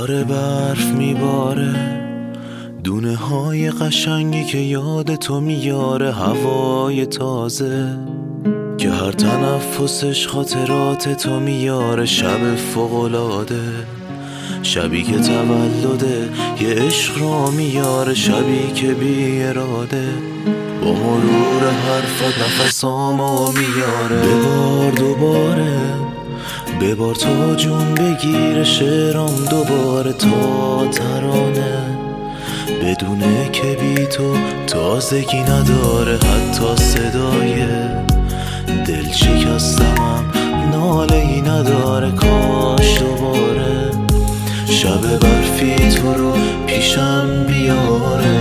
داره برف میباره، دونه های قشنگی که یاد تو میاره، هوای تازه که هر تنفسش خاطرات تو میاره، شب فوق‌العاده، شبی که تولده یه عشق رو میاره، شبی که بی اراده با مرور حرفت نفسامو میاره. ببار دوباره، ببار تا جون بگیره شعرام دوباره، تا ترانه بدونه که بی تو تازگی نداره، حتی صدای دل شکستمم ناله ای نداره. کاش دوباره شب برفی تو رو پیشم بیاره.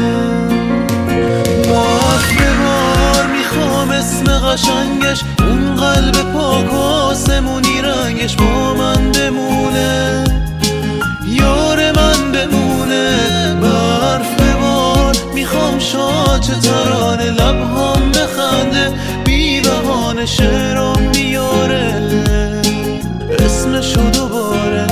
برف ببار میخوام اسم قشنگش، اون قلب پاک و آسمونی رنگش با من بمونه، یار من بمونه. برف ببار میخوام شاچ ترانه، لبهام بخنده بی بهانه، شعرام میاره اسمشو دوباره.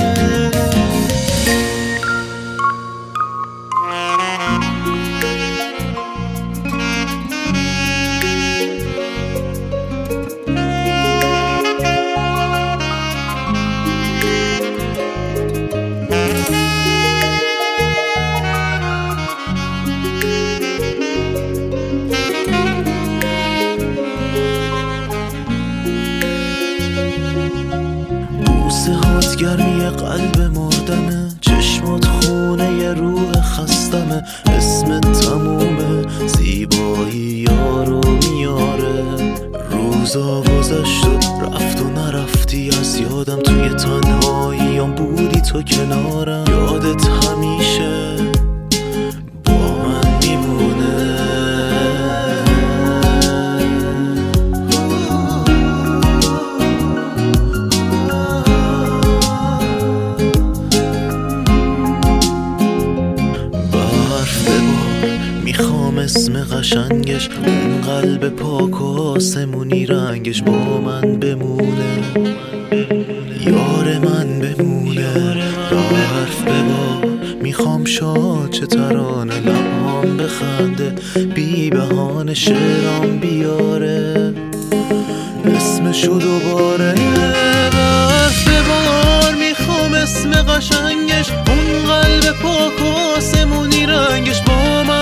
بوسه‌هات گرمی قلب مردمه، چشمات خونه ی روح خستمه، اسمت تمومه زیبایی یارو میاره. روزا گذشت و رفت و نرفتی از یادم، توی تنهاییام بودی تو کنارم، یادت همیشه با من میمونه. میخوام اسم قشنگش، اون قلب پاک و آسمونی رنگش با من بمونه، یار من بمونه. برف ببار میخوام شاچ ترانه، لبهام بخنده بی بهانه، شعرام بیاره اسمشو دوباره. برف ببار میخوام اسم قشنگش، اون قلب پاک و آسمونی رنگش با من